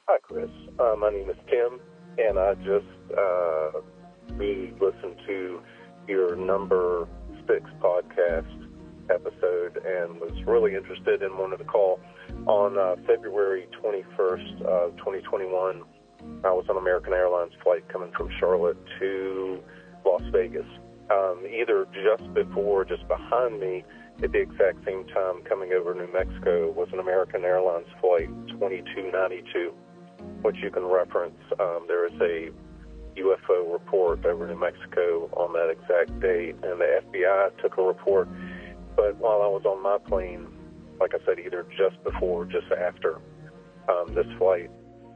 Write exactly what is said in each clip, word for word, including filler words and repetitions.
Hi, Chris. Uh, my name is Tim, and I just uh, re-listened to your number six podcast episode and was really interested and wanted to call. On uh, February twenty-first, uh, twenty twenty-one, I was on American Airlines flight coming from Charlotte to Las Vegas. Um, either just before or just behind me at the exact same time coming over New Mexico was an American Airlines flight twenty-two ninety-two, which you can reference. Um, there is a U F O report over New Mexico on that exact date, and the F B I took a report. But while I was on my plane, like I said, either just before or just after um, this flight,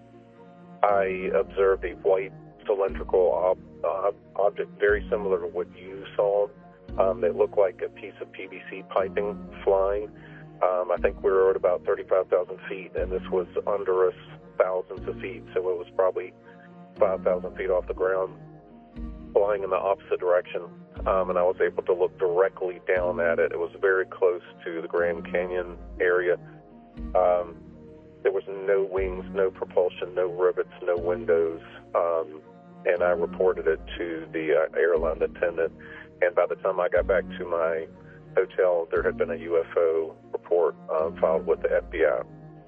I observed a white cylindrical ob- ob- object very similar to what you saw. Um, that looked like a piece of P V C piping flying. Um, I think we were at about thirty-five thousand feet, and this was under us thousands of feet, so it was probably five thousand feet off the ground, flying in the opposite direction. Um, and I was able to look directly down at it. It was very close to the Grand Canyon area. Um, there was no wings, no propulsion, no rivets, no windows. Um, and I reported it to the uh, airline attendant. And by the time I got back to my hotel, there had been a U F O report um, filed with the F B I.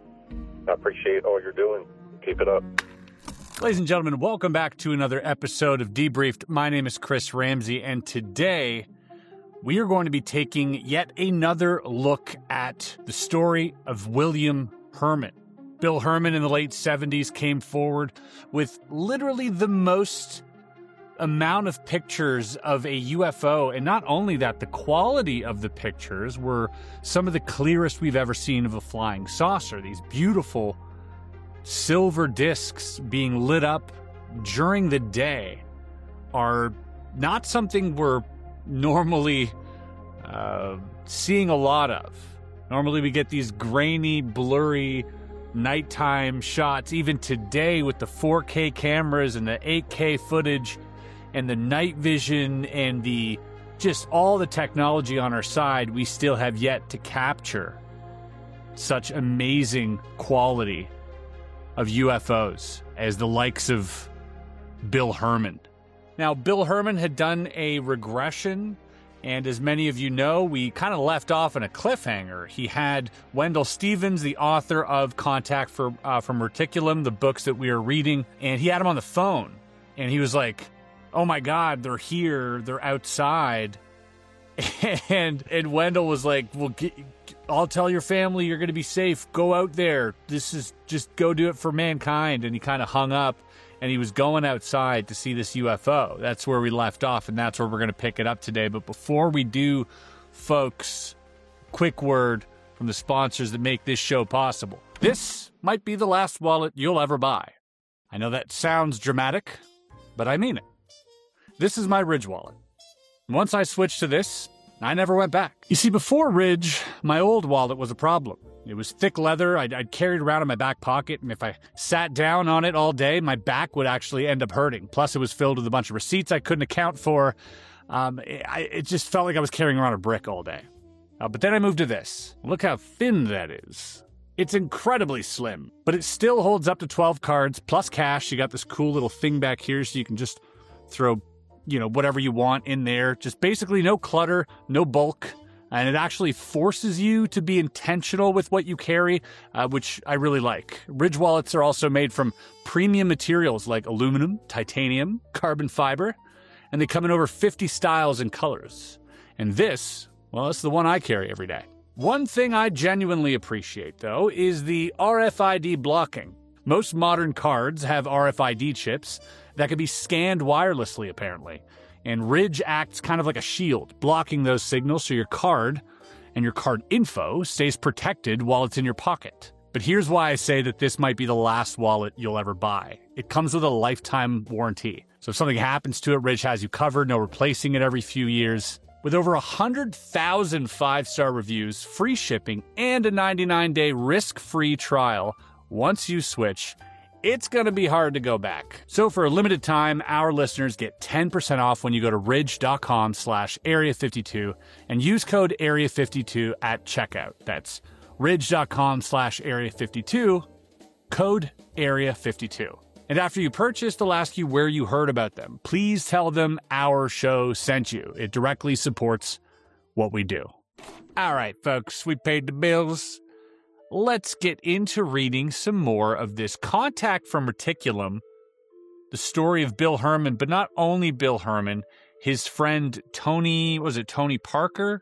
I appreciate all you're doing. Keep it up. Ladies and gentlemen, welcome back to another episode of Debriefed. My name is Chris Ramsey, and today we are going to be taking yet another look at the story of William Herman. Bill Herman in the late seventies came forward with literally the most amount of pictures of a U F O, and not only that, the quality of the pictures were some of the clearest we've ever seen of a flying saucer. These beautiful silver discs being lit up during the day are not something we're normally uh, seeing a lot of. Normally we get these grainy, blurry nighttime shots. Even today with the four K cameras and the eight K footage and the night vision and the just all the technology on our side, we still have yet to capture such amazing quality of U F Os as the likes of Bill Herman. Now, Bill Herman had done a regression, and as many of you know, we kind of left off in a cliffhanger. He had Wendell Stevens, the author of Contact for, uh, from Reticulum, the books that we are reading, and he had him on the phone, and he was like, oh my God, they're here, they're outside. And and Wendell was like, well, get, I'll tell your family you're going to be safe. Go out there. This is just go do it for mankind. And he kind of hung up, and he was going outside to see this U F O. That's where we left off, and that's where we're going to pick it up today. But before we do, folks, quick word from the sponsors that make this show possible. This might be the last wallet you'll ever buy. I know that sounds dramatic, but I mean it. This is my Ridge wallet. Once I switched to this, I never went back. You see, before Ridge, my old wallet was a problem. It was thick leather. I'd, I'd carry it around in my back pocket, and if I sat down on it all day, my back would actually end up hurting. Plus, it was filled with a bunch of receipts I couldn't account for. Um, it, I, it just felt like I was carrying around a brick all day. Uh, but then I moved to this. Look how thin that is. It's incredibly slim, but it still holds up to twelve cards, plus cash. You got this cool little thing back here so you can just throw, you know, whatever you want in there. Just basically no clutter, no bulk. And it actually forces you to be intentional with what you carry, uh, which I really like. Ridge wallets are also made from premium materials like aluminum, titanium, carbon fiber, and they come in over fifty styles and colors. And this, well, it's the one I carry every day. One thing I genuinely appreciate, though, is the R F I D blocking. Most modern cards have R F I D chips that can be scanned wirelessly, apparently. And Ridge acts kind of like a shield, blocking those signals so your card and your card info stays protected while it's in your pocket. But here's why I say that this might be the last wallet you'll ever buy. It comes with a lifetime warranty. So if something happens to it, Ridge has you covered, no replacing it every few years. With over one hundred thousand five-star reviews, free shipping, and a ninety-nine day risk-free trial, once you switch, it's going to be hard to go back. So for a limited time, our listeners get ten percent off when you go to ridge.com slash area 52 and use code area 52 at checkout. That's ridge.com slash area 52 Code Area fifty-two. And after you purchase, they'll ask you where you heard about them. Please tell them our show sent you. It directly supports what we do. All right, folks, we paid the bills. Let's get into reading some more of this Contact from Reticulum, the story of Bill Herman, but not only Bill Herman, his friend Tony, was it Tony Parker?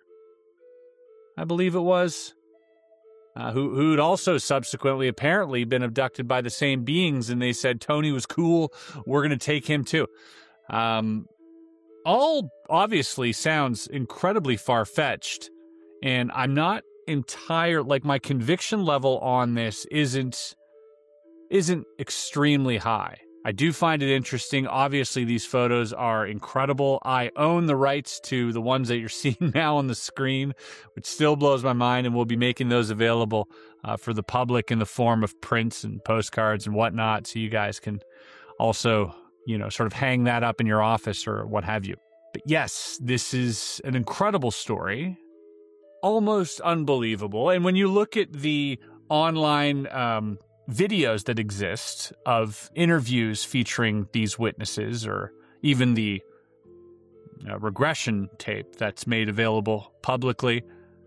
I believe it was. Uh, who who'd also subsequently apparently been abducted by the same beings, and they said Tony was cool, we're going to take him too. Um, all obviously sounds incredibly far-fetched, and I'm not entire, like my conviction level on this isn't isn't extremely high. I do find it interesting. Obviously, these photos are incredible. I own the rights to the ones that you're seeing now on the screen, which still blows my mind, and we'll be making those available uh, for the public in the form of prints and postcards and whatnot, so you guys can also, you know, sort of hang that up in your office or what have you. But yes, this is an incredible story, almost unbelievable. And when you look at the online um, videos that exist of interviews featuring these witnesses, or even the uh, regression tape that's made available publicly,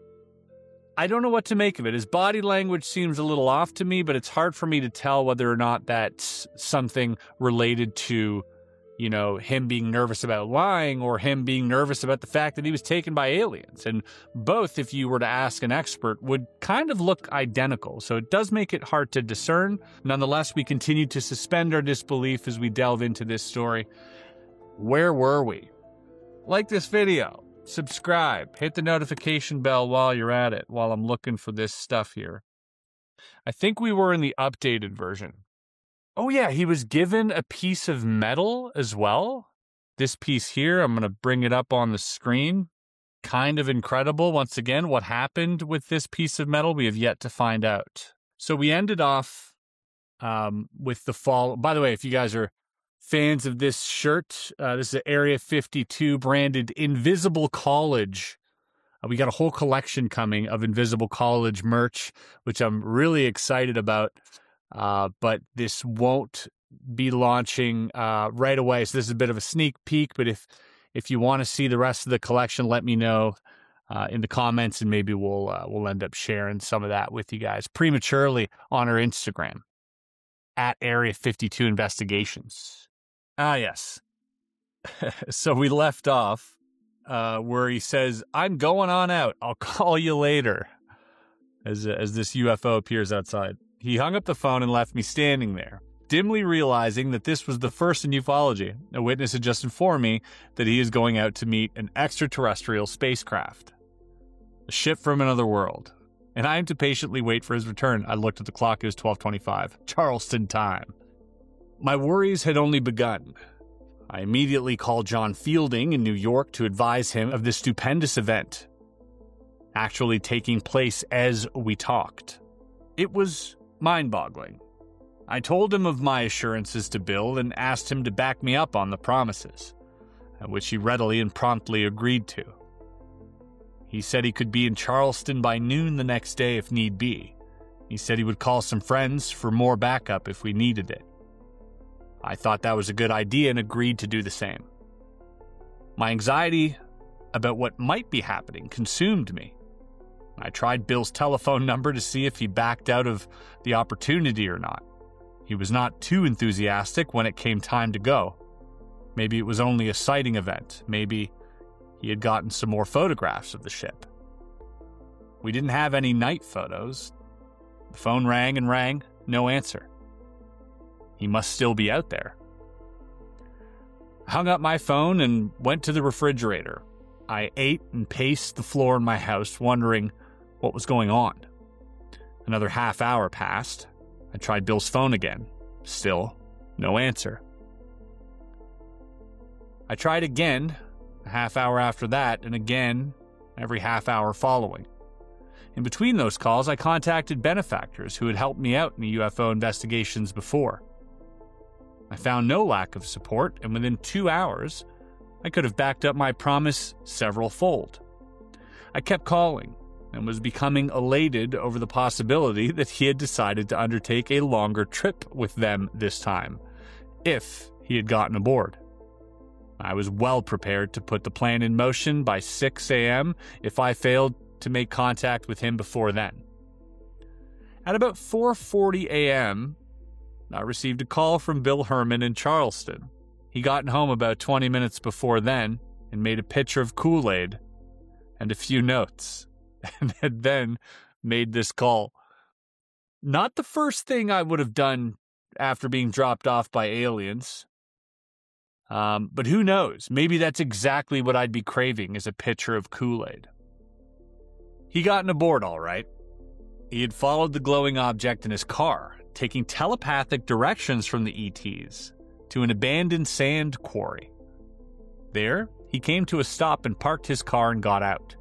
I don't know what to make of it. His body language seems a little off to me, but it's hard for me to tell whether or not that's something related to, you know, him being nervous about lying or him being nervous about the fact that he was taken by aliens. And both, if you were to ask an expert, would kind of look identical. So it does make it hard to discern. Nonetheless, we continue to suspend our disbelief as we delve into this story. Where were we? Like this video, subscribe, hit the notification bell while you're at it, while I'm looking for this stuff here. I think we were in the updated version. Oh yeah, he was given a piece of metal as well. This piece here, I'm going to bring it up on the screen. Kind of incredible. Once again, what happened with this piece of metal, we have yet to find out. So we ended off um, with the fall. By the way, if you guys are fans of this shirt, uh, this is Area fifty-two branded Invisible College. Uh, we got a whole collection coming of Invisible College merch, which I'm really excited about. Uh, but this won't be launching uh, right away. So this is a bit of a sneak peek. But if if you want to see the rest of the collection, let me know uh, in the comments, and maybe we'll uh, we'll end up sharing some of that with you guys prematurely on our Instagram at Area fifty-two Investigations. Ah, yes. So we left off uh, where he says, "I'm going on out. I'll call you later," as as this U F O appears outside. He hung up the phone and left me standing there, dimly realizing that this was the first in ufology. A witness had just informed me that he is going out to meet an extraterrestrial spacecraft, a ship from another world, and I am to patiently wait for his return. I looked at the clock. It was twelve twenty-five, Charleston time. My worries had only begun. I immediately called John Fielding in New York to advise him of this stupendous event actually taking place as we talked. It was mind-boggling. I told him of my assurances to Bill and asked him to back me up on the promises, which he readily and promptly agreed to. He said he could be in Charleston by noon the next day if need be. He said he would call some friends for more backup if we needed it. I thought that was a good idea and agreed to do the same. My anxiety about what might be happening consumed me. I tried Bill's telephone number to see if he backed out of the opportunity or not. He was not too enthusiastic when it came time to go. Maybe it was only a sighting event. Maybe he had gotten some more photographs of the ship. We didn't have any night photos. The phone rang and rang, no answer. He must still be out there. I hung up my phone and went to the refrigerator. I ate and paced the floor in my house, wondering what was going on. Another half hour passed. I tried Bill's phone again. Still, no answer. I tried again, a half hour after that, and again, every half hour following. In between those calls, I contacted benefactors who had helped me out in the U F O investigations before. I found no lack of support, and within two hours, I could have backed up my promise several-fold. I kept calling, and was becoming elated over the possibility that he had decided to undertake a longer trip with them this time, if he had gotten aboard. I was well prepared to put the plan in motion by six a.m. if I failed to make contact with him before then. At about four forty a.m., I received a call from Bill Herman in Charleston. He'd gotten home about twenty minutes before then and made a pitcher of Kool-Aid and a few notes, and had then made this call. Not the first thing I would have done after being dropped off by aliens. Um, but who knows? Maybe that's exactly what I'd be craving, is a pitcher of Kool-Aid. He gotten aboard all right. He had followed the glowing object in his car, taking telepathic directions from the E Ts to an abandoned sand quarry. There, he came to a stop and parked his car and got out.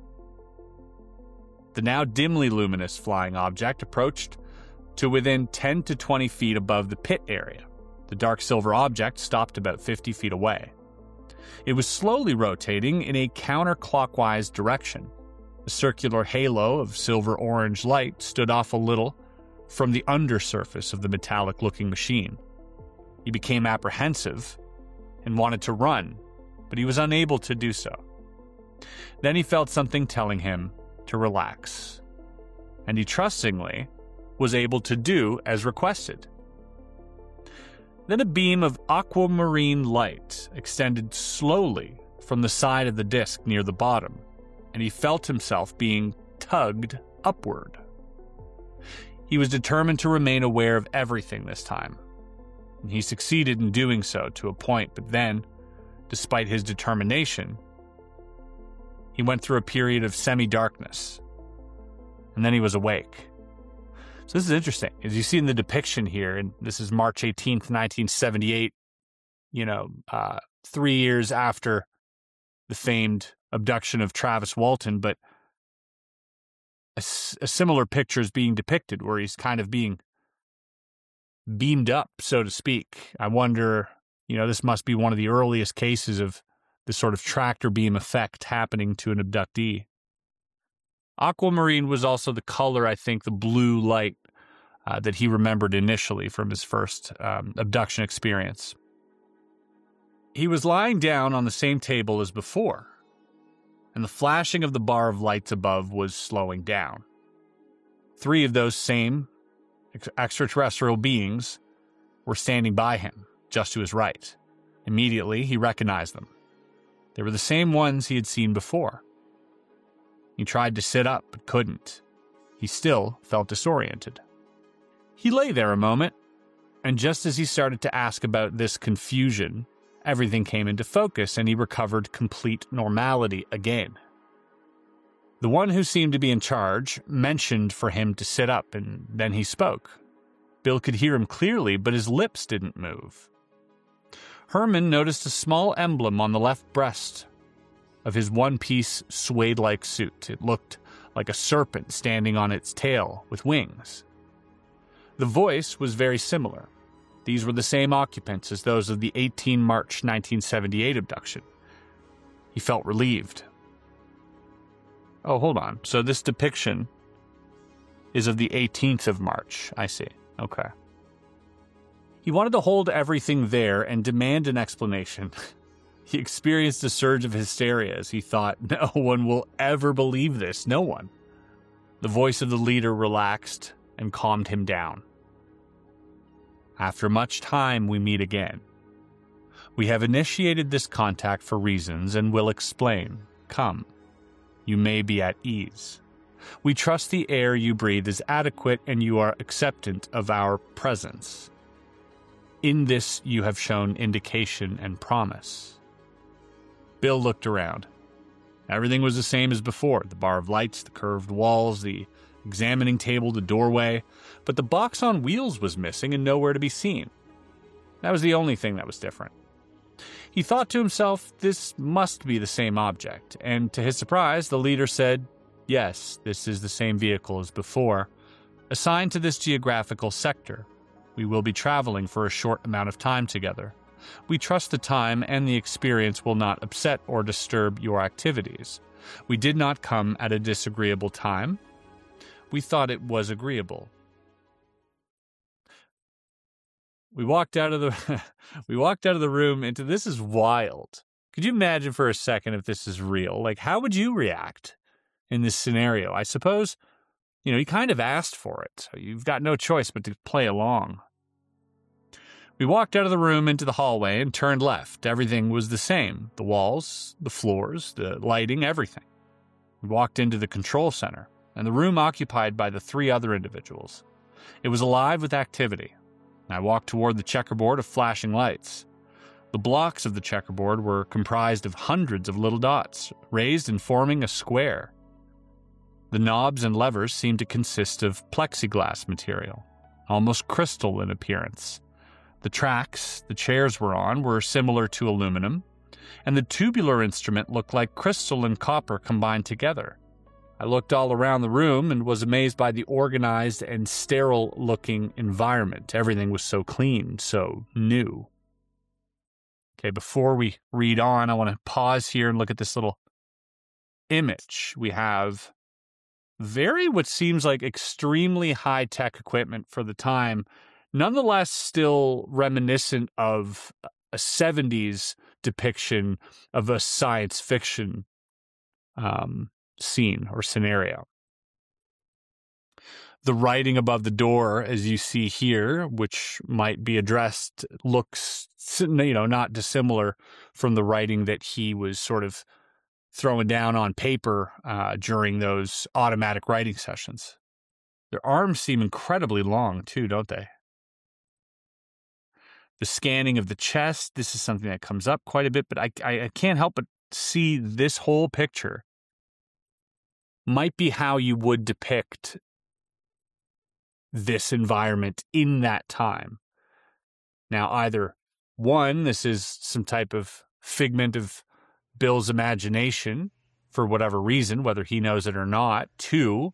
The now dimly luminous flying object approached to within ten to twenty feet above the pit area. The dark silver object stopped about fifty feet away. It was slowly rotating in a counterclockwise direction. A circular halo of silver-orange light stood off a little from the undersurface of the metallic-looking machine. He became apprehensive and wanted to run, but he was unable to do so. Then he felt something telling him to relax, and he trustingly was able to do as requested. Then a beam of aquamarine light extended slowly from the side of the disc near the bottom, and he felt himself being tugged upward. He was determined to remain aware of everything this time, and he succeeded in doing so to a point, but then, despite his determination, he went through a period of semi-darkness, and then he was awake. So this is interesting. As you see in the depiction here, and this is March eighteenth, nineteen seventy-eight, you know, uh, three years after the famed abduction of Travis Walton, but a, a similar picture is being depicted where he's kind of being beamed up, so to speak. I wonder, you know, this must be one of the earliest cases of this sort of tractor beam effect happening to an abductee. Aquamarine was also the color, I think, the blue light uh, that he remembered initially from his first um, abduction experience. He was lying down on the same table as before, and the flashing of the bar of lights above was slowing down. Three of those same ex- extraterrestrial beings were standing by him, just to his right. Immediately, he recognized them. They were the same ones he had seen before. He tried to sit up, but couldn't. He still felt disoriented. He lay there a moment, and just as he started to ask about this confusion, everything came into focus and he recovered complete normality again. The one who seemed to be in charge mentioned for him to sit up, and then he spoke. Bill could hear him clearly, but his lips didn't move. Herman noticed a small emblem on the left breast of his one-piece suede-like suit. It looked like a serpent standing on its tail with wings. The voice was very similar. These were the same occupants as those of the eighteenth of March nineteen seventy-eight abduction. He felt relieved. Oh, hold on. So this depiction is of the eighteenth of March. I see. Okay. He wanted to hold everything there and demand an explanation. He experienced a surge of hysteria as he thought, no one will ever believe this, no one. The voice of the leader relaxed and calmed him down. After much time, we meet again. We have initiated this contact for reasons and will explain. Come. You may be at ease. We trust the air you breathe is adequate and you are acceptant of our presence. In this, you have shown indication and promise. Bill looked around. Everything was the same as before. The bar of lights, the curved walls, the examining table, the doorway. But the box on wheels was missing and nowhere to be seen. That was the only thing that was different. He thought to himself, this must be the same object. And to his surprise, the leader said, yes, this is the same vehicle as before. Assigned to this geographical sector. We will be traveling for a short amount of time together. We trust the time and the experience will not upset or disturb your activities. We did not come at a disagreeable time. We thought it was agreeable. We walked out of the we walked out of the room into this is wild. Could you imagine for a second if this is real? Like, how would you react in this scenario? I suppose, you know, you kind of asked for it. So you've got no choice but to play along. We walked out of the room into the hallway and turned left. Everything was the same. The walls, the floors, the lighting, everything. We walked into the control center, and the room occupied by the three other individuals. It was alive with activity. I walked toward the checkerboard of flashing lights. The blocks of the checkerboard were comprised of hundreds of little dots, raised and forming a square. The knobs and levers seemed to consist of plexiglass material, almost crystal in appearance. The tracks the chairs were on were similar to aluminum, and the tubular instrument looked like crystal and copper combined together. I looked all around the room and was amazed by the organized and sterile-looking environment. Everything was so clean, so new. Okay, before we read on, I want to pause here and look at this little image. We have very, what seems like extremely high-tech equipment for the time, nonetheless still reminiscent of a seventies depiction of a science fiction um, scene or scenario. The writing above the door, as you see here, which might be addressed, looks, you know, not dissimilar from the writing that he was sort of throwing down on paper uh, during those automatic writing sessions. Their arms seem incredibly long, too, don't they? The scanning of the chest, this is something that comes up quite a bit, but I, I, I can't help but see this whole picture might be how you would depict this environment in that time. Now, either one, this is some type of figment of Bill's imagination for whatever reason, whether he knows it or not. Two,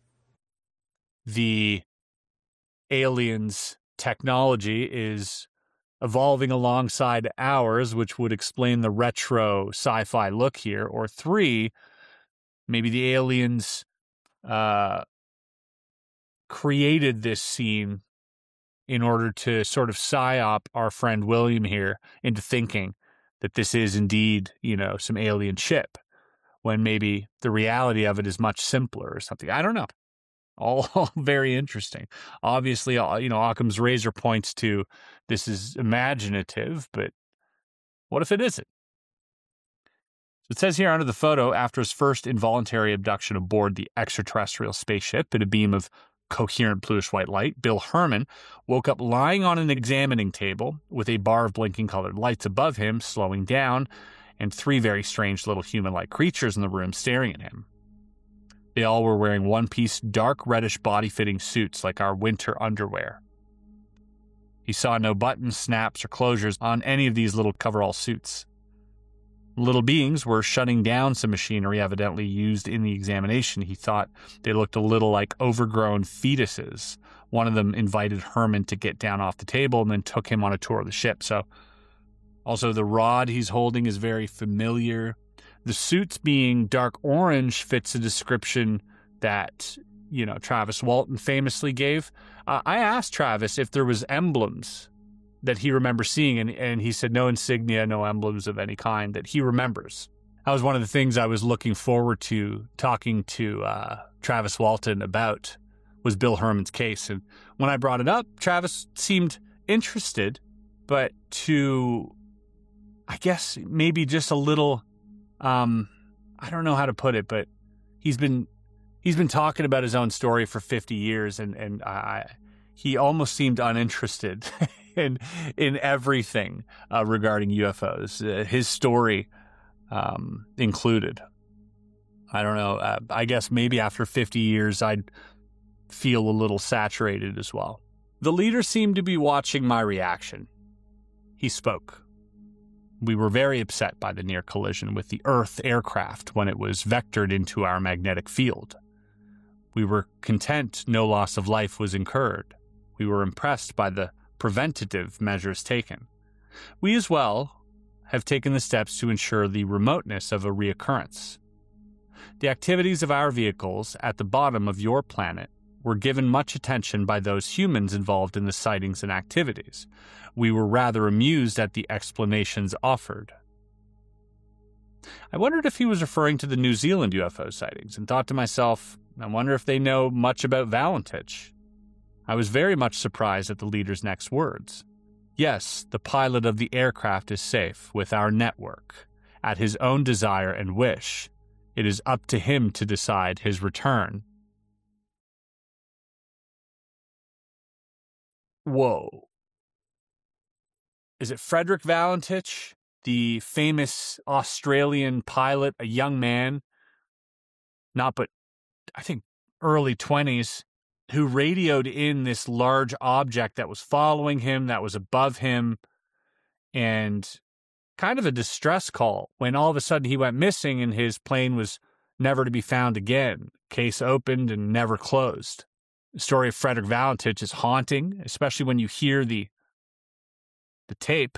the aliens' technology is evolving alongside ours, which would explain the retro sci-fi look here. Or three, maybe the aliens uh, created this scene in order to sort of psyop our friend William here into thinking that this is indeed, you know, some alien ship, when maybe the reality of it is much simpler or something. I don't know. All, all very interesting. Obviously, you know, Occam's razor points to this is imaginative, but what if it isn't? So it says here under the photo, after his first involuntary abduction aboard the extraterrestrial spaceship in a beam of coherent bluish-white light, Bill Herman woke up lying on an examining table with a bar of blinking colored lights above him, slowing down, and three very strange little human-like creatures in the room staring at him. They all were wearing one-piece dark reddish body-fitting suits like our winter underwear. He saw no buttons, snaps, or closures on any of these little coverall suits. Little beings were shutting down some machinery evidently used in the examination. He thought they looked a little like overgrown fetuses. One of them invited Herman to get down off the table and then took him on a tour of the ship. So, also the rod he's holding is very familiar. The suits being dark orange fits a description that, you know, Travis Walton famously gave. Uh, I asked Travis if there was emblems that he remembers seeing, and, and he said no insignia, no emblems of any kind that he remembers. That was one of the things I was looking forward to talking to uh, Travis Walton about, was Bill Herman's case. And when I brought it up, Travis seemed interested, but to, I guess, maybe just a little... Um, I don't know how to put it, but he's been he's been talking about his own story for fifty years, and and I, he almost seemed uninterested in in everything uh, regarding U F Os, uh, his story um, included. I don't know. Uh, I guess maybe after fifty years, I'd feel a little saturated as well. The leader seemed to be watching my reaction. He spoke. We were very upset by the near collision with the Earth aircraft when it was vectored into our magnetic field. We were content no loss of life was incurred. We were impressed by the preventative measures taken. We as well have taken the steps to ensure the remoteness of a reoccurrence. The activities of our vehicles at the bottom of your planet were given much attention by those humans involved in the sightings and activities. We were rather amused at the explanations offered. I wondered if he was referring to the New Zealand U F O sightings and thought to myself, I wonder if they know much about Valentich. I was very much surprised at the leader's next words. Yes, the pilot of the aircraft is safe with our network. At his own desire and wish, it is up to him to decide his return. Whoa. Is it Frederick Valentich, the famous Australian pilot, a young man, not but, I think, early twenties, who radioed in this large object that was following him, that was above him, and kind of a distress call when all of a sudden he went missing and his plane was never to be found again. Case opened and never closed. The story of Frederick Valentich is haunting, especially when you hear the the tape.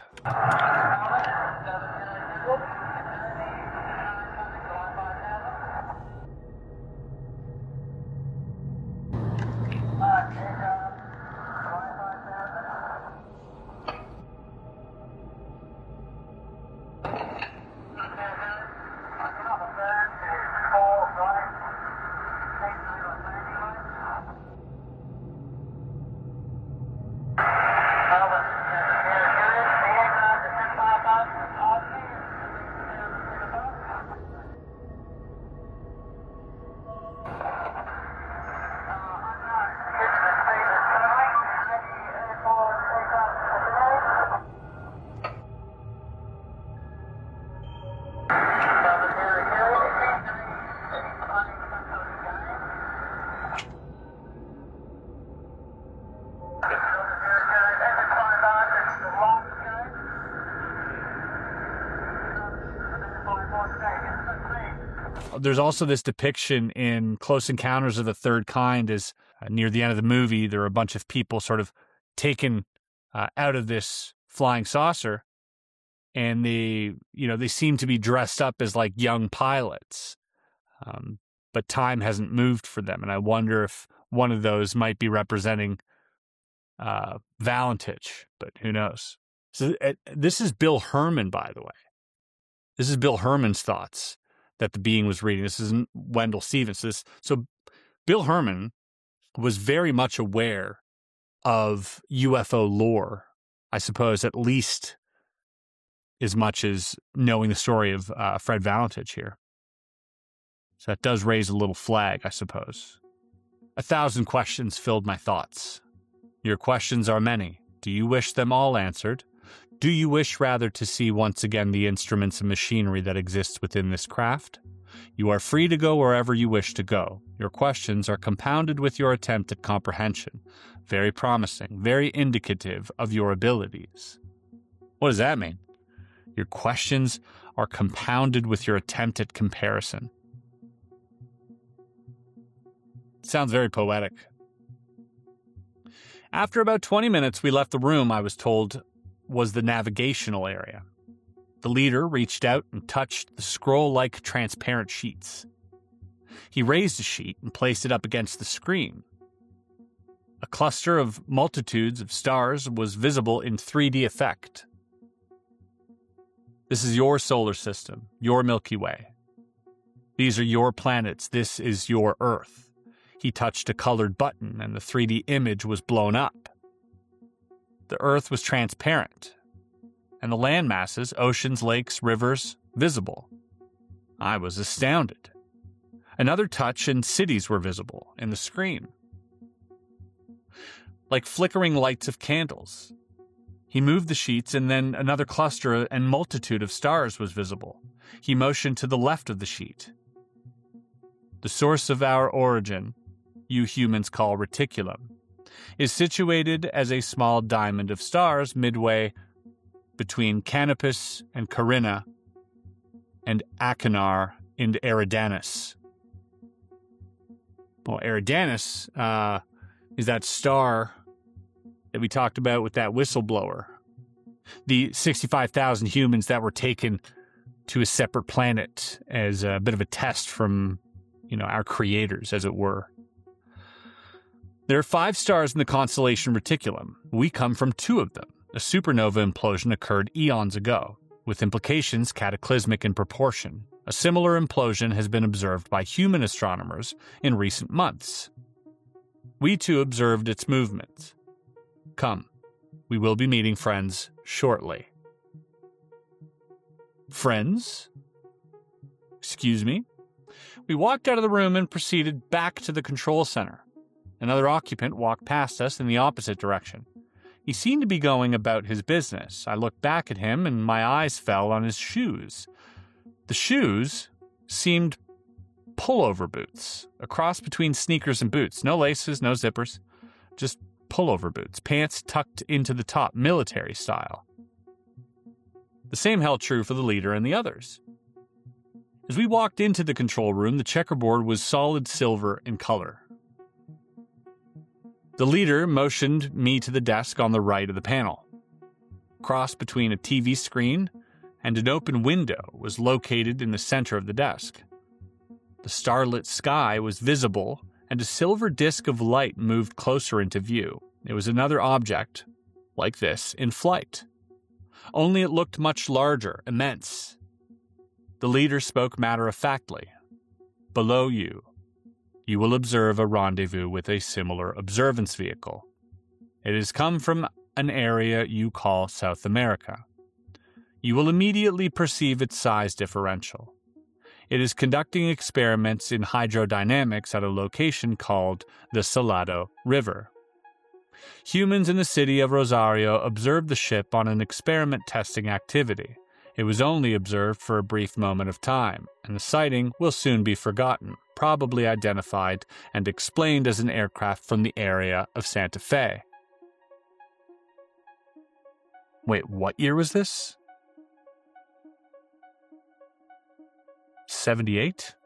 There's also this depiction in Close Encounters of the Third Kind as uh, near the end of the movie, there are a bunch of people sort of taken uh, out of this flying saucer, and they, you know, they seem to be dressed up as like young pilots, um, but time hasn't moved for them. And I wonder if one of those might be representing uh, Valentich, but who knows? So uh, this is Bill Herman, by the way. This is Bill Herman's thoughts that the being was reading. This isn't Wendell Stevens. This, so Bill Herman was very much aware of U F O lore, I suppose, at least as much as knowing the story of uh, Fred Valentich here. So that does raise a little flag, I suppose. A thousand questions filled my thoughts. Your questions are many. Do you wish them all answered? Do you wish rather to see once again the instruments and machinery that exists within this craft? You are free to go wherever you wish to go. Your questions are compounded with your attempt at comprehension. Very promising, very indicative of your abilities. What does that mean? Your questions are compounded with your attempt at comparison. Sounds very poetic. After about twenty minutes, we left the room I was told was the navigational area. The leader reached out and touched the scroll-like transparent sheets. He raised a sheet and placed it up against the screen. A cluster of multitudes of stars was visible in three D effect. This is your solar system, your Milky Way. These are your planets. This is your Earth. He touched a colored button and the three D image was blown up. The Earth was transparent, and the land masses, oceans, lakes, rivers, visible. I was astounded. Another touch and cities were visible in the screen, like flickering lights of candles. He moved the sheets, and then another cluster and multitude of stars was visible. He motioned to the left of the sheet. The source of our origin, you humans call reticulum, is situated as a small diamond of stars midway between Canopus and Carina and Achenar and Eridanus. Well, Eridanus uh, is that star that we talked about with that whistleblower. The sixty-five thousand humans that were taken to a separate planet as a bit of a test from, you know, our creators, as it were. There are five stars in the constellation Reticulum. We come from two of them. A supernova implosion occurred eons ago, with implications cataclysmic in proportion. A similar implosion has been observed by human astronomers in recent months. We too observed its movements. Come, we will be meeting friends shortly. Friends? Excuse me? We walked out of the room and proceeded back to the control center. Another occupant walked past us in the opposite direction. He seemed to be going about his business. I looked back at him and my eyes fell on his shoes. The shoes seemed pullover boots, a cross between sneakers and boots. No laces, no zippers, just pullover boots, pants tucked into the top, military style. The same held true for the leader and the others. As we walked into the control room, the checkerboard was solid silver in color. The leader motioned me to the desk on the right of the panel. Cross between a T V screen and an open window was located in the center of the desk. The starlit sky was visible, and a silver disk of light moved closer into view. It was another object, like this, in flight. Only it looked much larger, immense. The leader spoke matter-of-factly. Below you, you will observe a rendezvous with a similar observance vehicle. It has come from an area you call South America. You will immediately perceive its size differential. It is conducting experiments in hydrodynamics at a location called the Salado River. Humans in the city of Rosario observed the ship on an experiment testing activity. It was only observed for a brief moment of time, and the sighting will soon be forgotten, probably identified and explained as an aircraft from the area of Santa Fe. Wait, what year was this? seventy-eight?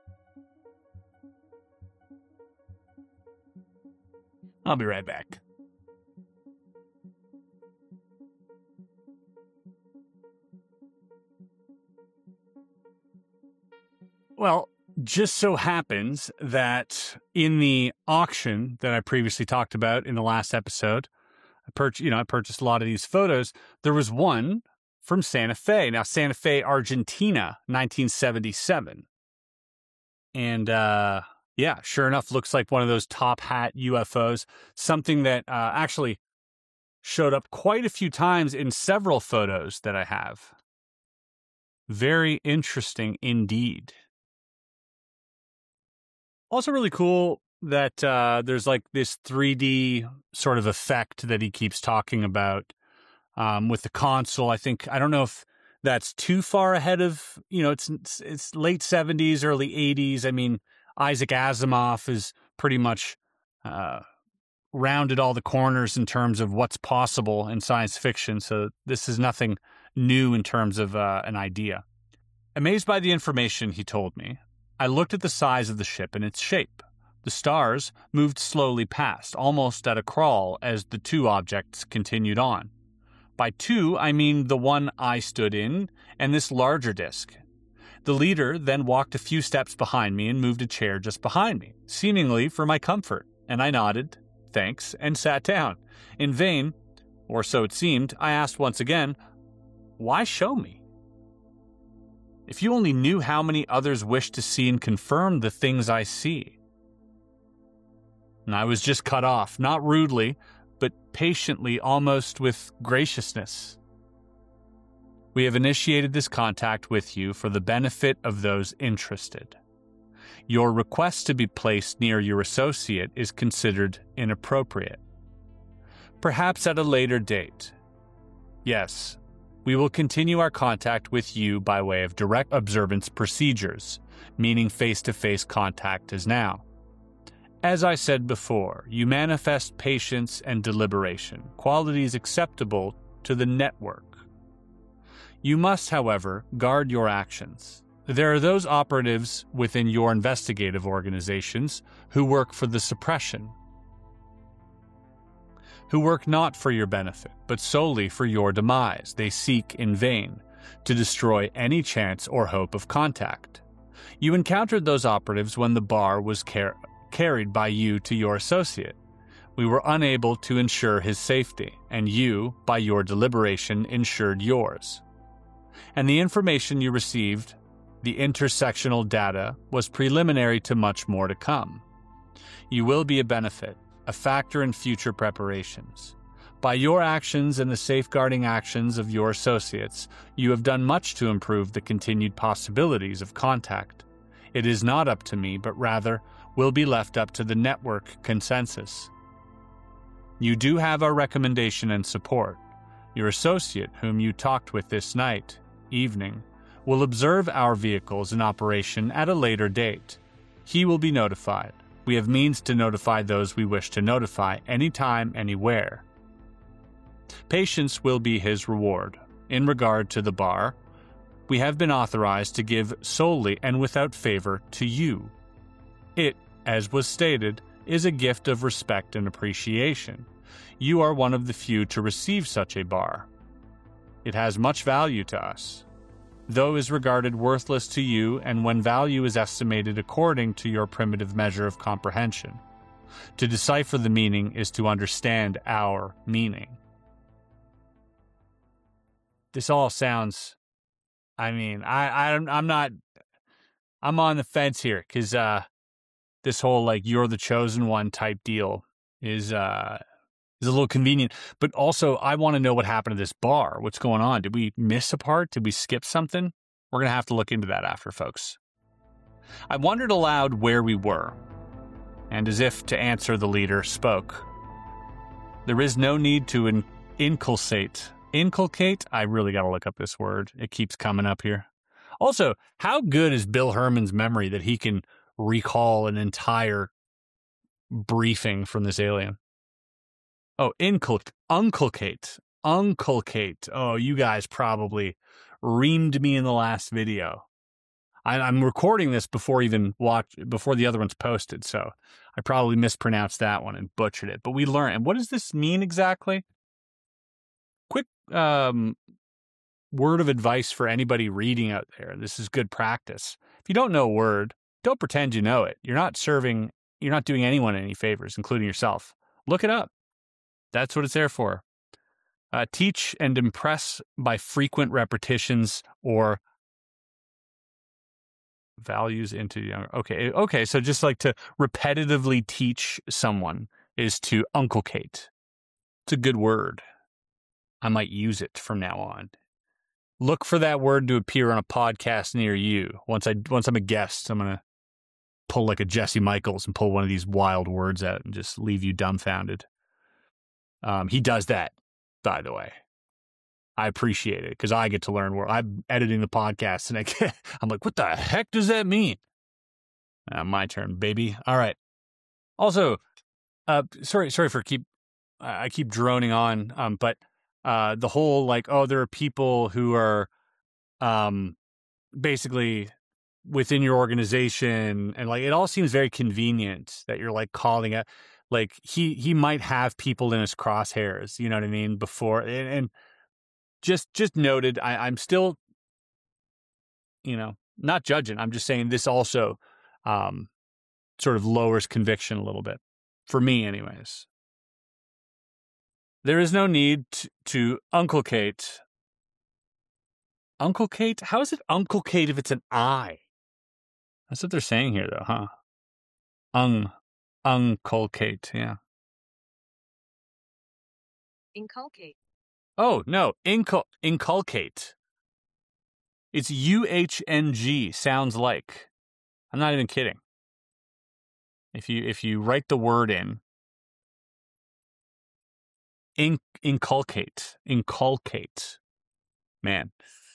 I'll be right back. Well, just so happens that in the auction that I previously talked about in the last episode, I purchased, you know, I purchased a lot of these photos. There was one from Santa Fe. Now, Santa Fe, Argentina, nineteen seventy-seven. And, uh, yeah, sure enough, looks like one of those top hat U F Os, something that uh, actually showed up quite a few times in several photos that I have. Very interesting indeed. Also really cool that uh, there's like this three D sort of effect that he keeps talking about um, with the console. I think, I don't know if that's too far ahead of, you know, it's it's, it's late seventies, early eighties. I mean, Isaac Asimov has pretty much uh, rounded all the corners in terms of what's possible in science fiction. So this is nothing new in terms of uh, an idea. Amazed by the information he told me, I looked at the size of the ship and its shape. The stars moved slowly past, almost at a crawl, as the two objects continued on. By two, I mean the one I stood in and this larger disk. The leader then walked a few steps behind me and moved a chair just behind me, seemingly for my comfort, and I nodded, thanks, and sat down. In vain, or so it seemed, I asked once again, why show me? If you only knew how many others wish to see and confirm the things I see. And I was just cut off, not rudely, but patiently, almost with graciousness. We have initiated this contact with you for the benefit of those interested. Your request to be placed near your associate is considered inappropriate. Perhaps at a later date. Yes, we will continue our contact with you by way of direct observance procedures, meaning face-to-face contact as now. As I said before, you manifest patience and deliberation, qualities acceptable to the network. You must, however, guard your actions. There are those operatives within your investigative organizations who work for the suppression, who work not for your benefit, but solely for your demise. They seek in vain, to destroy any chance or hope of contact. You encountered those operatives when the bar was car- carried by you to your associate. We were unable to ensure his safety, and you, by your deliberation, ensured yours. And the information you received, the intersectional data, was preliminary to much more to come. You will be a benefit, a factor in future preparations. By your actions and the safeguarding actions of your associates, you have done much to improve the continued possibilities of contact. It is not up to me, but rather will be left up to the network consensus. You do have our recommendation and support. Your associate, whom you talked with this night, evening, will observe our vehicles in operation at a later date. He will be notified. We have means to notify those we wish to notify anytime, anywhere. Patience will be his reward. In regard to the bar, we have been authorized to give solely and without favor to you. It, as was stated, is a gift of respect and appreciation. You are one of the few to receive such a bar. It has much value to us, though is regarded worthless to you, and when value is estimated according to your primitive measure of comprehension. To decipher the meaning is to understand our meaning. This all sounds, I mean, I, I I'm not, I'm on the fence here, because uh, this whole, like, you're the chosen one type deal is, uh, is a little convenient. But also, I want to know what happened to this bar. What's going on? Did we miss a part? Did we skip something? We're going to have to look into that after, folks. I wondered aloud where we were, and as if to answer, the leader spoke. There is no need to in- inculcate. Inculcate? I really got to look up this word. It keeps coming up here. Also, how good is Bill Herman's memory that he can recall an entire briefing from this alien? Oh, inculcate. Unculcate. Unculcate. Oh, you guys probably reamed me in the last video. I, I'm recording this before even watch before the other one's posted, so I probably mispronounced that one and butchered it. But we learned. And what does this mean exactly? Quick um, word of advice for anybody reading out there. This is good practice. If you don't know a word, don't pretend you know it. You're not serving, you're not doing anyone any favors, including yourself. Look it up. That's what it's there for. Uh, teach and impress by frequent repetitions or values into younger. Okay, okay. So just like to repetitively teach someone is to unculcate. It's a good word. I might use it from now on. Look for that word to appear on a podcast near you. Once I once I'm a guest, I'm gonna pull like a Jesse Michaels and pull one of these wild words out and just leave you dumbfounded. Um, he does that, by the way. I appreciate it because I get to learn where I'm editing the podcast and I get, I'm like, what the heck does that mean? Uh, my turn, baby. All right. Also, uh, sorry, sorry for keep, I keep droning on, um, but uh, the whole like, oh, there are people who are um, basically within your organization, and like it all seems very convenient that you're like calling it. Like he he might have people in his crosshairs, you know what I mean? Before and, and just just noted, I, I'm still, you know, not judging. I'm just saying this also um, sort of lowers conviction a little bit for me, anyways. There is no need to, to unculcate. Unculcate? How is it unculcate if it's an I? That's what they're saying here, though, huh? Un. Unculcate, yeah. Inculcate. Oh, no, incul- inculcate. It's U H N G, sounds like. I'm not even kidding. If you if you write the word in, in inculcate, inculcate. Man.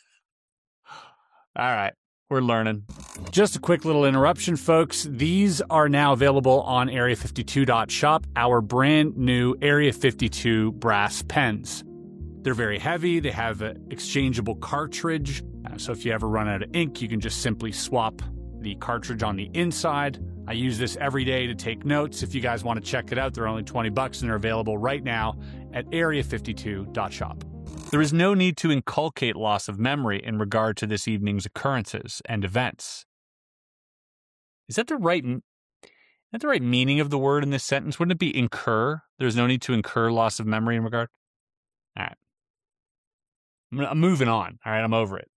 All right. We're learning. Just a quick little interruption, folks. These are now available on area fifty-two dot shop, our brand new Area fifty-two brass pens. They're very heavy. They have an exchangeable cartridge. Uh, so if you ever run out of ink, you can just simply swap the cartridge on the inside. I use this every day to take notes. If you guys want to check it out, they're only twenty bucks and they're available right now at area fifty-two dot shop. There is no need to inculcate loss of memory in regard to this evening's occurrences and events. Is that the right, is that the right meaning of the word in this sentence? Wouldn't it be incur? There's no need to incur loss of memory in regard? All right. I'm, I'm moving on. All right, I'm over it.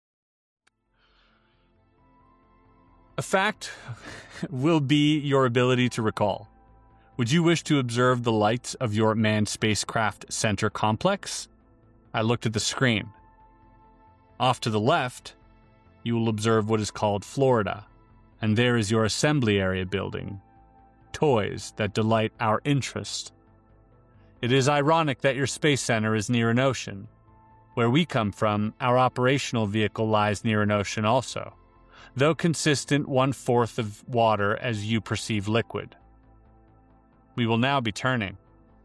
A fact will be your ability to recall. Would you wish to observe the lights of your manned spacecraft center complex? I looked at the screen. Off to the left, you will observe what is called Florida, and there is your assembly area building. Toys that delight our interest. It is ironic that your space center is near an ocean. Where we come from, our operational vehicle lies near an ocean also, though consistent one-fourth of water as you perceive liquid. We will now be turning.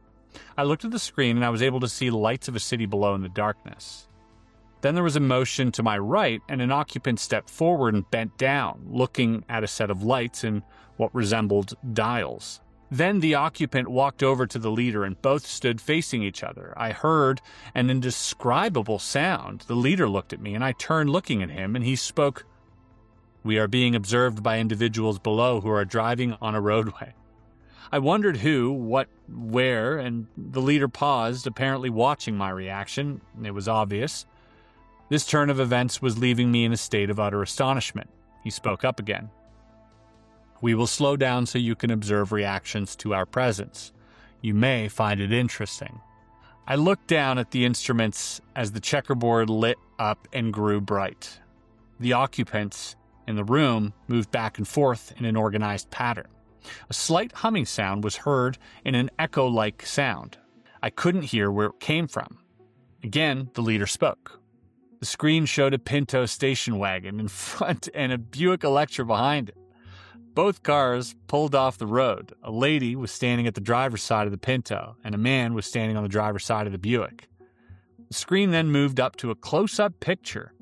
I looked at the screen and I was able to see lights of a city below in the darkness. Then there was a motion to my right and an occupant stepped forward and bent down, looking at a set of lights in what resembled dials. Then the occupant walked over to the leader and both stood facing each other. I heard an indescribable sound. The leader looked at me and I turned looking at him and he spoke, "We are being observed by individuals below who are driving on a roadway." I wondered who, what, where, and the leader paused, apparently watching my reaction. It was obvious. This turn of events was leaving me in a state of utter astonishment. He spoke up again. "We will slow down so you can observe reactions to our presence. You may find it interesting." I looked down at the instruments as the checkerboard lit up and grew bright. The occupants in the room moved back and forth in an organized pattern. A slight humming sound was heard in an echo-like sound. I couldn't hear where it came from. Again, the leader spoke. The screen showed a Pinto station wagon in front and a Buick Electra behind it. Both cars pulled off the road. A lady was standing at the driver's side of the Pinto, and a man was standing on the driver's side of the Buick. The screen then moved up to a close-up picture.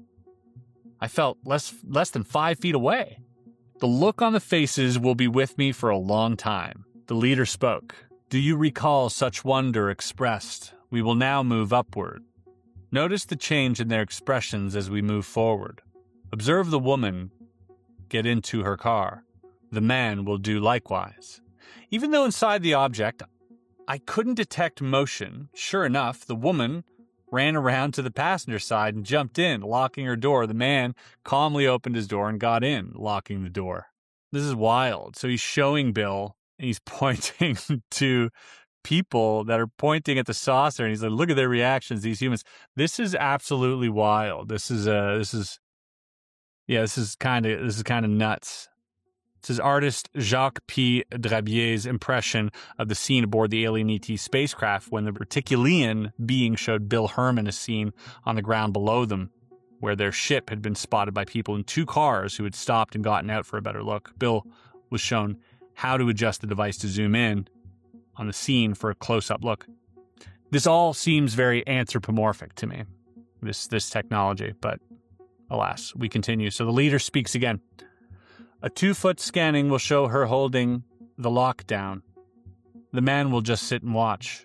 I felt less, less than five feet away. The look on the faces will be with me for a long time. The leader spoke. "Do you recall such wonder expressed? We will now move upward. Notice the change in their expressions as we move forward. Observe the woman get into her car. The man will do likewise." Even though inside the object, I couldn't detect motion. Sure enough, the woman ran around to the passenger side and jumped in, locking her door. The man calmly opened his door and got in, locking the door. This is wild. So he's showing Bill, and he's pointing to people that are pointing at the saucer, and he's like, "Look at their reactions, these humans." This is absolutely wild. This is, uh, this is, yeah, this is kind of, this is kind of nuts. This is artist Jacques P. Drabier's impression of the scene aboard the Alien E T spacecraft when the Reticulian being showed Bill Herman a scene on the ground below them, where their ship had been spotted by people in two cars who had stopped and gotten out for a better look. Bill was shown how to adjust the device to zoom in on the scene for a close-up look. This all seems very anthropomorphic to me, this, this technology, but alas, we continue. So the leader speaks again. "A two-foot scanning will show her holding the lockdown. The man will just sit and watch.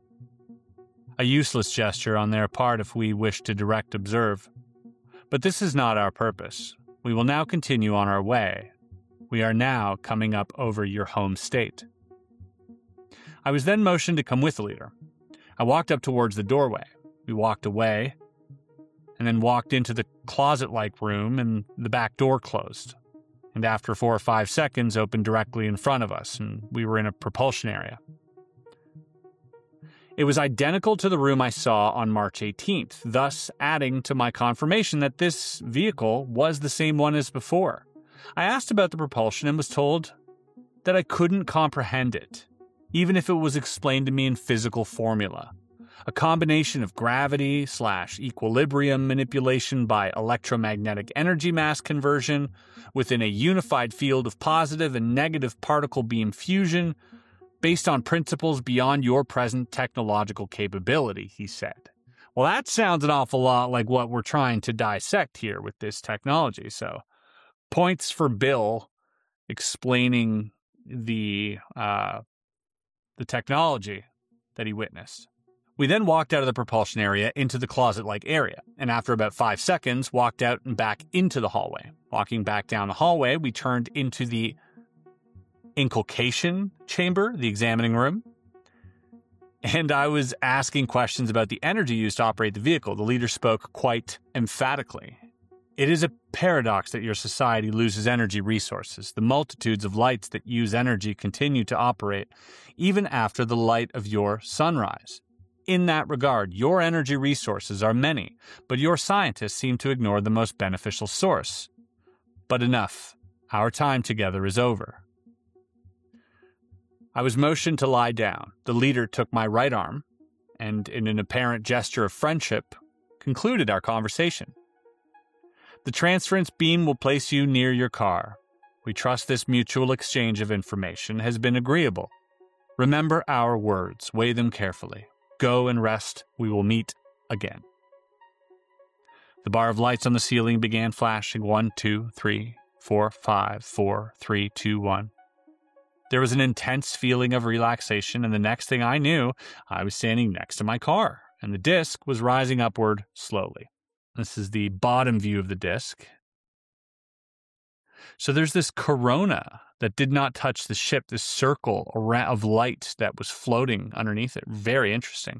A useless gesture on their part if we wish to direct observe. But this is not our purpose. We will now continue on our way. We are now coming up over your home state." I was then motioned to come with the leader. I walked up towards the doorway. We walked away, and then walked into the closet-like room, and the back door closed. And after four or five seconds, opened directly in front of us, and we were in a propulsion area. It was identical to the room I saw on March eighteenth, thus adding to my confirmation that this vehicle was the same one as before. I asked about the propulsion and was told that I couldn't comprehend it, even if it was explained to me in physical formula. A combination of gravity slash equilibrium manipulation by electromagnetic energy mass conversion within a unified field of positive and negative particle beam fusion based on principles beyond your present technological capability, he said. Well, that sounds an awful lot like what we're trying to dissect here with this technology. So, points for Bill explaining the uh, the technology that he witnessed. We then walked out of the propulsion area into the closet-like area, and after about five seconds, walked out and back into the hallway. Walking back down the hallway, we turned into the inculcation chamber, the examining room, and I was asking questions about the energy used to operate the vehicle. The leader spoke quite emphatically. It is a paradox that your society loses energy resources. The multitudes of lights that use energy continue to operate even after the light of your sunrise. In that regard, your energy resources are many, but your scientists seem to ignore the most beneficial source. But enough. Our time together is over. I was motioned to lie down. The leader took my right arm, and in an apparent gesture of friendship, concluded our conversation. The transference beam will place you near your car. We trust this mutual exchange of information has been agreeable. Remember our words. Weigh them carefully. Go and rest. We will meet again. The bar of lights on the ceiling began flashing. One, two, three, four, five, four, three, two, one. There was an intense feeling of relaxation, and the next thing I knew, I was standing next to my car, and the disc was rising upward slowly. This is the bottom view of the disc. So there's this corona that did not touch the ship, this circle of light that was floating underneath it. Very interesting.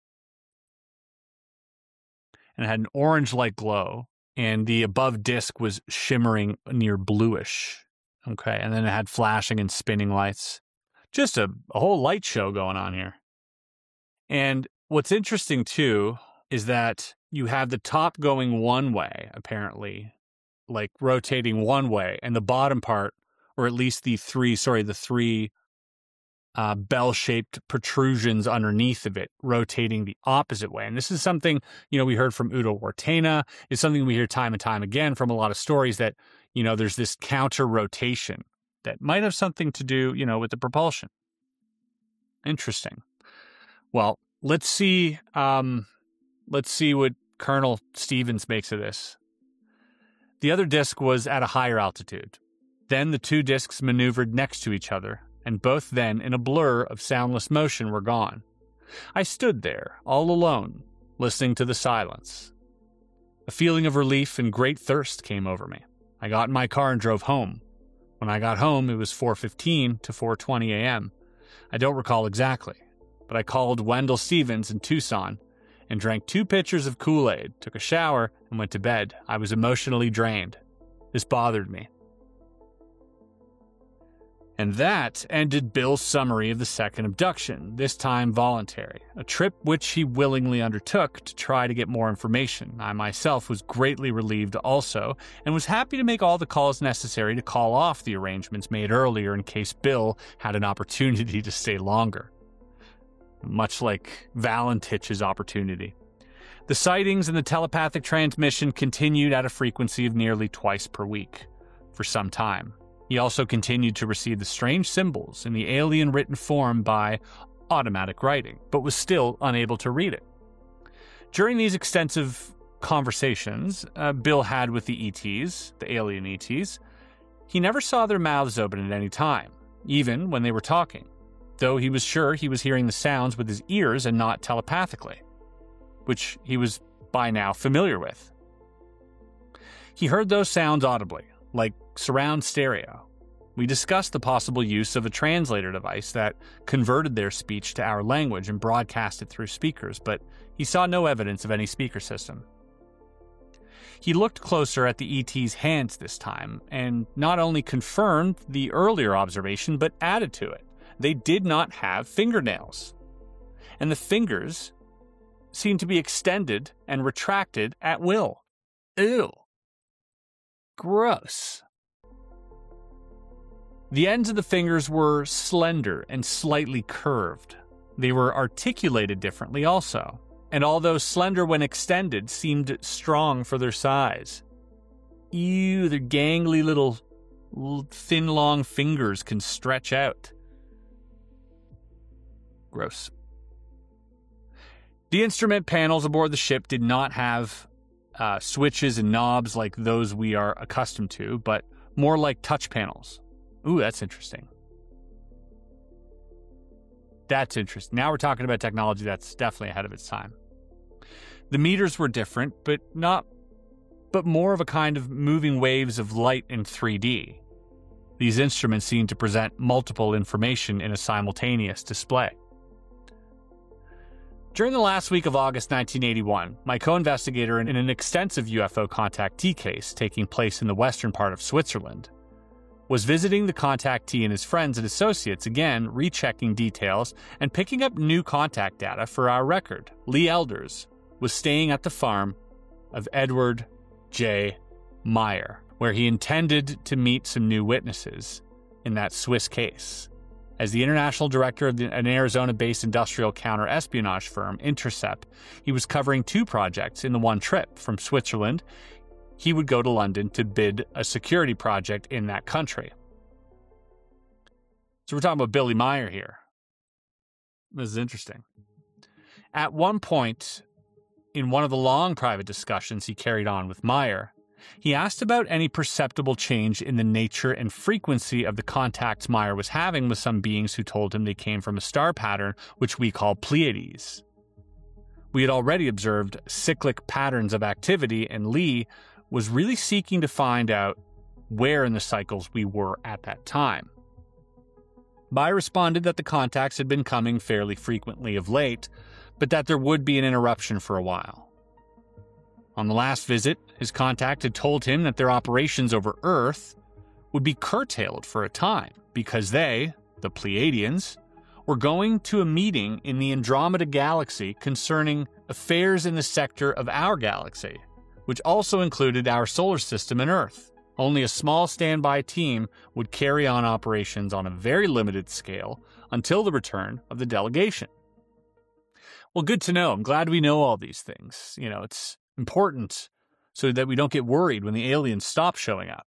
And it had an orange-like glow, and the above disc was shimmering near bluish. Okay, and then it had flashing and spinning lights. Just a, a whole light show going on here. And what's interesting, too, is that you have the top going one way, apparently, like rotating one way, and the bottom part, or at least the three, sorry, the three uh, bell-shaped protrusions underneath of it, rotating the opposite way. And this is something, you know, we heard from Udo Wartena. It's something we hear time and time again from a lot of stories that, you know, there's this counter rotation that might have something to do, you know, with the propulsion. Interesting. Well, let's see, um, let's see what Colonel Stevens makes of this. The other disc was at a higher altitude. Then the two discs maneuvered next to each other, and both then, in a blur of soundless motion, were gone. I stood there, all alone, listening to the silence. A feeling of relief and great thirst came over me. I got in my car and drove home. When I got home, it was four fifteen to four twenty a.m. I don't recall exactly, but I called Wendell Stevens in Tucson and drank two pitchers of Kool-Aid, took a shower, and went to bed. I was emotionally drained. This bothered me. And that ended Bill's summary of the second abduction, this time voluntary, a trip which he willingly undertook to try to get more information. I myself was greatly relieved also, and was happy to make all the calls necessary to call off the arrangements made earlier in case Bill had an opportunity to stay longer. Much like Valentich's opportunity. The sightings and the telepathic transmission continued at a frequency of nearly twice per week, for some time. He also continued to receive the strange symbols in the alien written form by automatic writing, but was still unable to read it. During these extensive conversations uh, Bill had with the E Ts, the alien E Ts, he never saw their mouths open at any time, even when they were talking, though he was sure he was hearing the sounds with his ears and not telepathically, which he was by now familiar with. He heard those sounds audibly, like surround stereo. We discussed the possible use of a translator device that converted their speech to our language and broadcast it through speakers, but he saw no evidence of any speaker system. He looked closer at the E T's hands this time, and not only confirmed the earlier observation, but added to it. They did not have fingernails. And the fingers seemed to be extended and retracted at will. Ew. Gross. The ends of the fingers were slender and slightly curved. They were articulated differently also, and although slender when extended, seemed strong for their size. Ew, their gangly little thin, long fingers can stretch out. Gross. The instrument panels aboard the ship did not have uh, switches and knobs like those we are accustomed to, but more like touch panels. Ooh, that's interesting. That's interesting. Now we're talking about technology that's definitely ahead of its time. The meters were different, but not, but more of a kind of moving waves of light in three D. These instruments seem to present multiple information in a simultaneous display. During the last week of August nineteen eighty-one, my co-investigator in an extensive U F O contactee case taking place in the western part of Switzerland was visiting the contactee and his friends and associates, again rechecking details and picking up new contact data for our record. Lee Elders was staying at the farm of Edward J. Meyer, where he intended to meet some new witnesses in that Swiss case. As the international director of the, an Arizona-based industrial counter-espionage firm, Intercept, he was covering two projects in the one trip. From Switzerland, he would go to London to bid a security project in that country. So we're talking about Billy Meyer here. This is interesting. At one point, in one of the long private discussions he carried on with Meyer, he asked about any perceptible change in the nature and frequency of the contacts Meyer was having with some beings who told him they came from a star pattern which we call Pleiades. We had already observed cyclic patterns of activity, and Lee was really seeking to find out where in the cycles we were at that time. Meyer responded that the contacts had been coming fairly frequently of late, but that there would be an interruption for a while. On the last visit, his contact had told him that their operations over Earth would be curtailed for a time because they, the Pleiadians, were going to a meeting in the Andromeda Galaxy concerning affairs in the sector of our galaxy, which also included our solar system and Earth. Only a small standby team would carry on operations on a very limited scale until the return of the delegation. Well, good to know. I'm glad we know all these things. You know, it's important so that we don't get worried when the aliens stop showing up.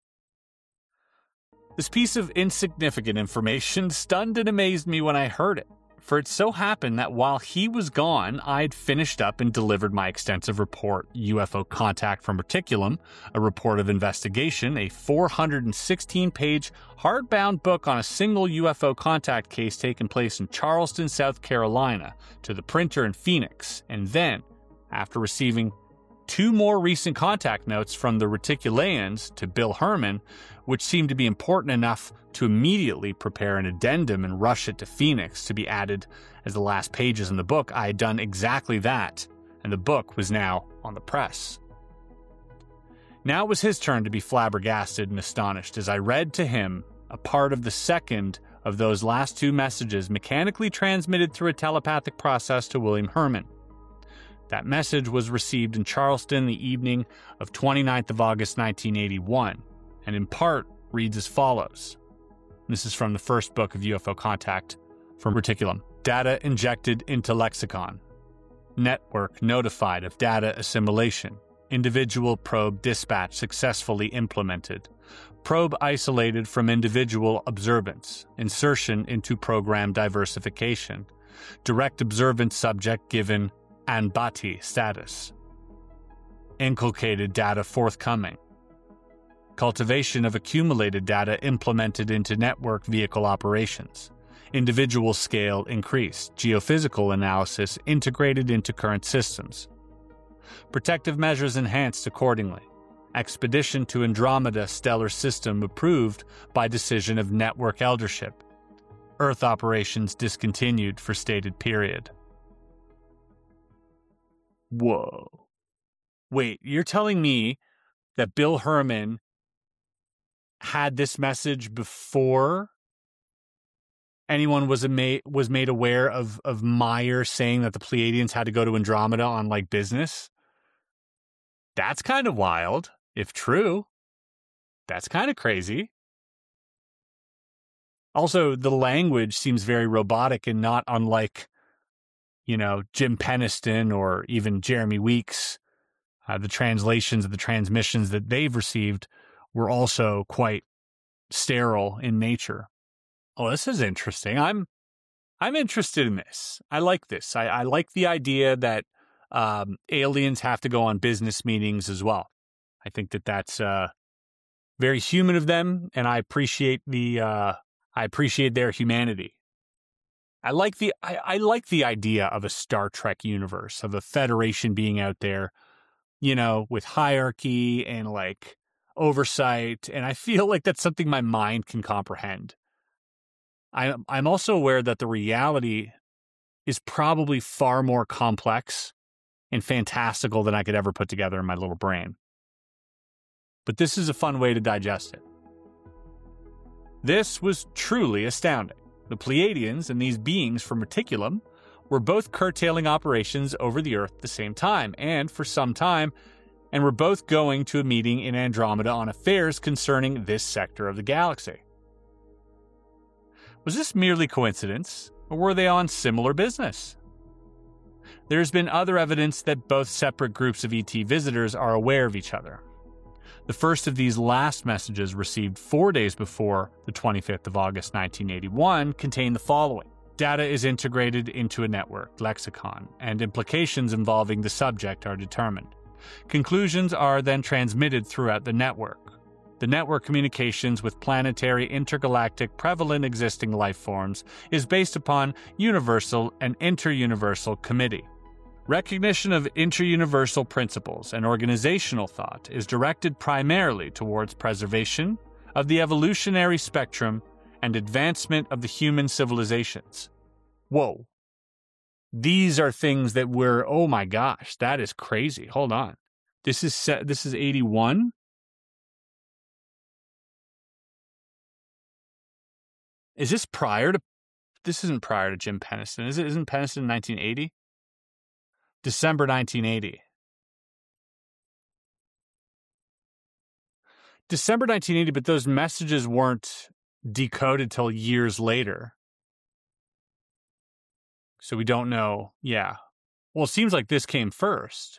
This piece of insignificant information stunned and amazed me when I heard it, for it so happened that while he was gone, I had finished up and delivered my extensive report, U F O Contact from Reticulum, a report of investigation, a four hundred sixteen page hardbound book on a single U F O contact case taking place in Charleston, South Carolina, to the printer in Phoenix, and then, after receiving two more recent contact notes from the Reticuleans to Bill Herman, which seemed to be important enough to immediately prepare an addendum and rush it to Phoenix to be added as the last pages in the book, I had done exactly that, and the book was now on the press. Now it was his turn to be flabbergasted and astonished as I read to him a part of the second of those last two messages mechanically transmitted through a telepathic process to William Herman. That message was received in Charleston the evening of twenty-ninth of August nineteen eighty-one, and in part reads as follows. This is from the first book of U F O Contact from Reticulum. Data injected into lexicon. Network notified of data assimilation. Individual probe dispatch successfully implemented. Probe isolated from individual observance. Insertion into program diversification. Direct observance subject given Anbati status. Inculcated data forthcoming. Cultivation of accumulated data implemented into network vehicle operations. Individual scale increased. Geophysical analysis integrated into current systems. Protective measures enhanced accordingly. Expedition to Andromeda stellar system approved by decision of network eldership. Earth operations discontinued for stated period. Whoa. Wait, you're telling me that Bill Herman had this message before anyone was made was made aware of of Meyer saying that the Pleiadians had to go to Andromeda on like business? That's kind of wild, if true. That's kind of crazy. Also, the language seems very robotic and not unlike, you know, Jim Peniston or even Jeremy Weeks. Uh, the translations of the transmissions that they've received were also quite sterile in nature. Oh, this is interesting. I'm I'm interested in this. I like this. I, I like the idea that um, aliens have to go on business meetings as well. I think that that's uh, very human of them, and I appreciate the uh, I appreciate their humanity. I like the I, I like the idea of a Star Trek universe, of a Federation being out there, you know, with hierarchy and like oversight. And I feel like that's something my mind can comprehend. I, I'm also aware that the reality is probably far more complex and fantastical than I could ever put together in my little brain. But this is a fun way to digest it. This was truly astounding. The Pleiadians and these beings from Reticulum were both curtailing operations over the Earth at the same time, and for some time, and were both going to a meeting in Andromeda on affairs concerning this sector of the galaxy. Was this merely coincidence, or were they on similar business? There's been other evidence that both separate groups of E T visitors are aware of each other. The first of these last messages, received four days before the twenty-fifth of August nineteen eighty-one, contained the following. Data is integrated into a network lexicon, and implications involving the subject are determined. Conclusions are then transmitted throughout the network. The network communications with planetary, intergalactic, prevalent existing life forms is based upon universal and interuniversal committee. Recognition of interuniversal principles and organizational thought is directed primarily towards preservation of the evolutionary spectrum and advancement of the human civilizations. Whoa. These are things that we're, oh my gosh, that is crazy. Hold on. This is set, this is eighty-one? Is this prior to, this isn't prior to Jim Penniston, is it? Isn't Penniston nineteen eighty? December nineteen eighty. December nineteen eighty, but those messages weren't decoded till years later. So we don't know. Yeah. Well, it seems like this came first.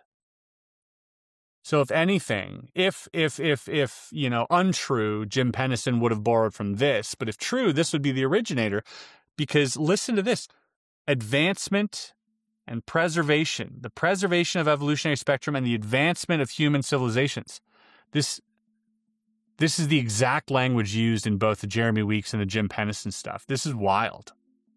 So if anything, if, if, if, if, you know, untrue, Jim Penniston would have borrowed from this, but if true, this would be the originator, because listen to this, advancement and preservation, the preservation of evolutionary spectrum and the advancement of human civilizations. This, this is the exact language used in both the Jeremy Weeks and the Jim Penniston stuff. This is wild.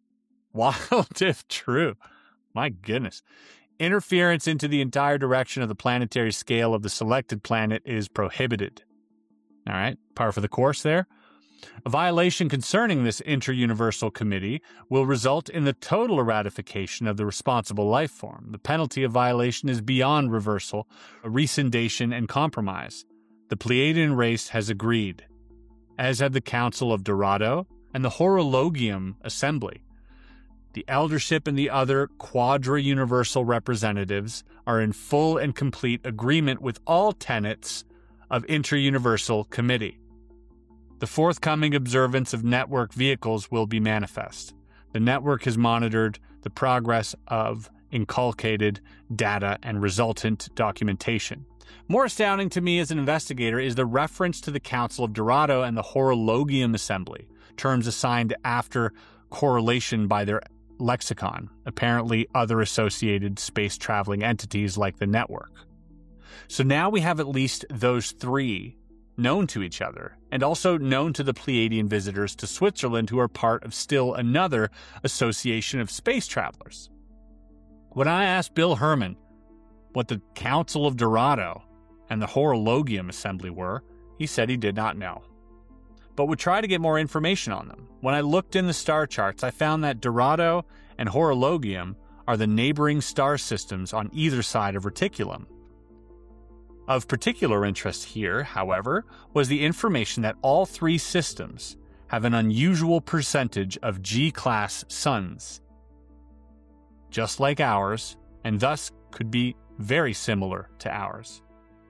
Wild if true. My goodness. Interference into the entire direction of the planetary scale of the selected planet is prohibited. All right, par for the course there. A violation concerning this interuniversal committee will result in the total eradication of the responsible life form. The penalty of violation is beyond reversal, rescindation, and compromise. The Pleiadian race has agreed, as have the Council of Dorado and the Horologium Assembly. The eldership and the other quadra-universal representatives are in full and complete agreement with all tenets of interuniversal committee. The forthcoming observance of network vehicles will be manifest. The network has monitored the progress of inculcated data and resultant documentation. More astounding to me as an investigator is the reference to the Council of Dorado and the Horologium Assembly, terms assigned after correlation by their lexicon, apparently other associated space-traveling entities like the network. So now we have at least those three known to each other, and also known to the Pleiadian visitors to Switzerland who are part of still another association of space travelers. When I asked Bill Herman what the Council of Dorado and the Horologium Assembly were, he said he did not know, but would try to get more information on them. When I looked in the star charts, I found that Dorado and Horologium are the neighboring star systems on either side of Reticulum. Of particular interest here, however, was the information that all three systems have an unusual percentage of G-class suns, just like ours, and thus could be very similar to ours.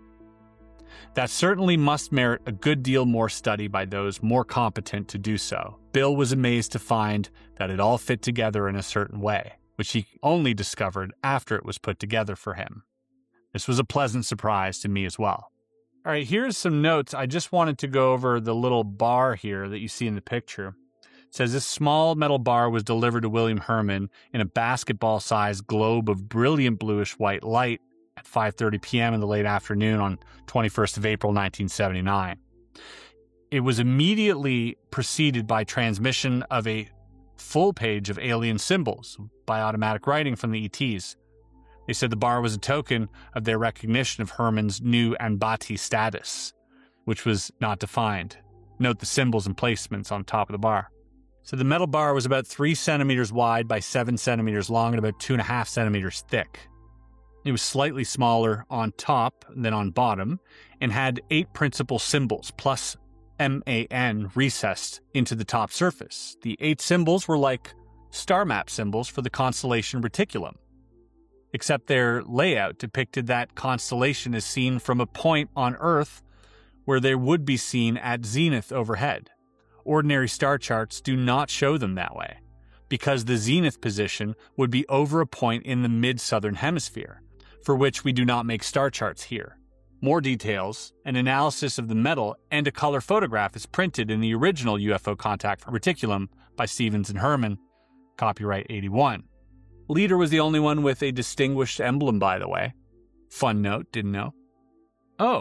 That certainly must merit a good deal more study by those more competent to do so. Bill was amazed to find that it all fit together in a certain way, which he only discovered after it was put together for him. This was a pleasant surprise to me as well. All right, here's some notes. I just wanted to go over the little bar here that you see in the picture. It says this small metal bar was delivered to William Herman in a basketball-sized globe of brilliant bluish-white light at five thirty p.m. in the late afternoon on twenty-first of April, nineteen seventy-nine. It was immediately preceded by transmission of a full page of alien symbols by automatic writing from the E Ts. They said the bar was a token of their recognition of Herman's new Anbati status, which was not defined. Note the symbols and placements on top of the bar. So the metal bar was about three centimeters wide by seven centimeters long and about two and a half centimeters thick. It was slightly smaller on top than on bottom and had eight principal symbols plus M A N recessed into the top surface. The eight symbols were like star map symbols for the constellation Reticulum, except their layout depicted that constellation as seen from a point on Earth where they would be seen at zenith overhead. Ordinary star charts do not show them that way, because the zenith position would be over a point in the mid-southern hemisphere, for which we do not make star charts here. More details, an analysis of the metal, and a color photograph is printed in the original U F O contact from Reticulum by Stevens and Herman, copyright eighty-one. Leader was the only one with a distinguished emblem, by the way. Fun note, didn't know. Oh.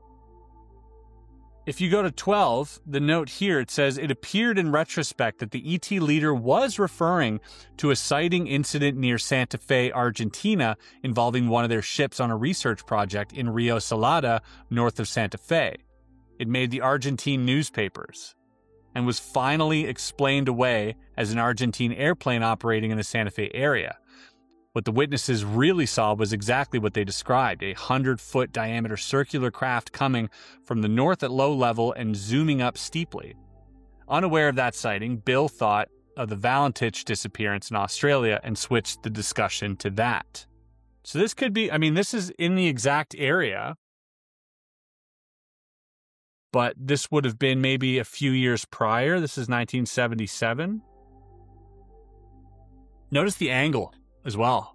If you go to twelve, the note here, it says, it appeared in retrospect that the E T leader was referring to a sighting incident near Santa Fe, Argentina, involving one of their ships on a research project in Rio Salada, north of Santa Fe. It made the Argentine newspapers and was finally explained away as an Argentine airplane operating in the Santa Fe area. What the witnesses really saw was exactly what they described, a hundred-foot diameter circular craft coming from the north at low level and zooming up steeply. Unaware of that sighting, Bill thought of the Valentich disappearance in Australia and switched the discussion to that. So this could be, I mean, this is in the exact area, but this would have been maybe a few years prior. This is nineteen seventy-seven. Notice the angle as well,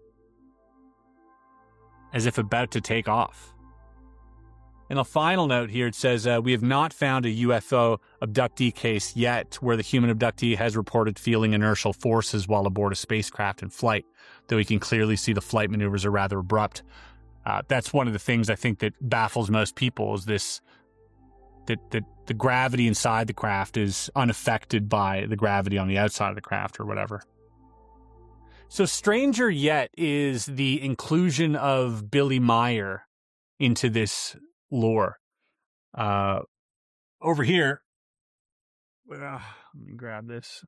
as if about to take off. In a final note here, it says, uh, we have not found a U F O abductee case yet where the human abductee has reported feeling inertial forces while aboard a spacecraft in flight, though we can clearly see the flight maneuvers are rather abrupt. Uh, that's one of the things I think that baffles most people, is this, that, that the gravity inside the craft is unaffected by the gravity on the outside of the craft or whatever. So stranger yet is the inclusion of Billy Meier into this lore. Uh, over here, uh, let me grab this.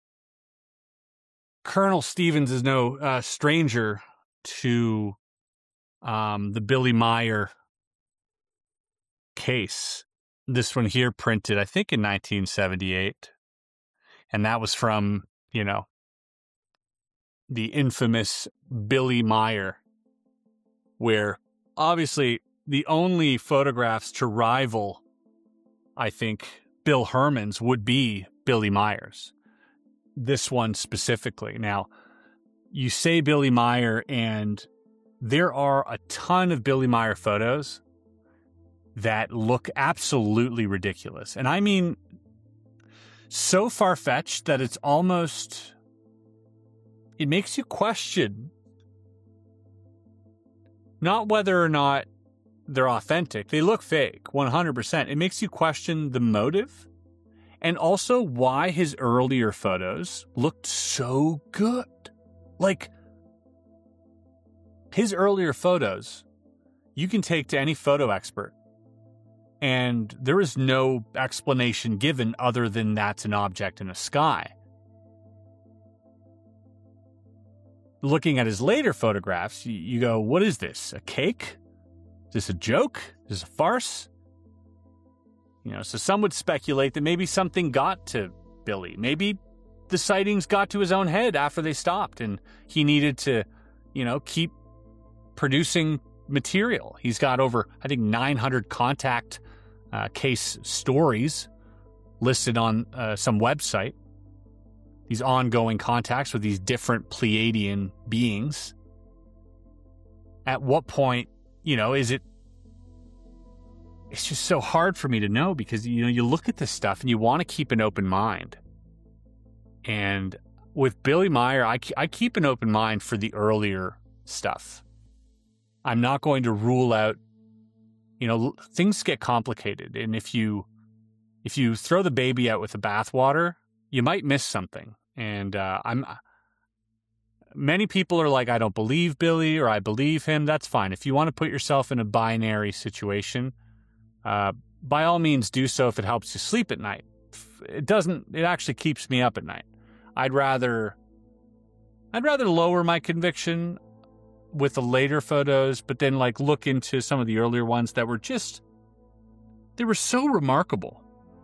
Colonel Stevens is no uh, stranger to um, the Billy Meier case. This one here printed, I think, in nineteen seventy-eight. And that was from, you know, the infamous Billy Meier, where obviously the only photographs to rival, I think, Bill Herman's would be Billy Meier's. This one specifically. Now, you say Billy Meier, and there are a ton of Billy Meier photos that look absolutely ridiculous. And I mean, so far-fetched that it's almost... it makes you question not whether or not they're authentic. They look fake, one hundred percent. It makes you question the motive and also why his earlier photos looked so good. Like, his earlier photos, you can take to any photo expert, and there is no explanation given other than that's an object in the sky. Looking at his later photographs, you, you go, what is this? A cake? Is this a joke? Is this a farce? You know, so some would speculate that maybe something got to Billy. Maybe the sightings got to his own head after they stopped and he needed to, you know, keep producing material. He's got over, I think, nine hundred contact uh, case stories listed on uh, some website. These ongoing contacts with these different Pleiadian beings. At what point, you know, is it... it's just so hard for me to know, because, you know, you look at this stuff and you want to keep an open mind. And with Billy Meier, I, I keep an open mind for the earlier stuff. I'm not going to rule out, you know, things get complicated. And if you, if you throw the baby out with the bathwater, you might miss something. And uh, I'm many people are like, I don't believe Billy or I believe him. That's fine. If you want to put yourself in a binary situation, uh, by all means do so if it helps you sleep at night. It doesn't, it actually keeps me up at night. I'd rather, I'd rather lower my conviction with the later photos, but then like look into some of the earlier ones that were just, they were so remarkable.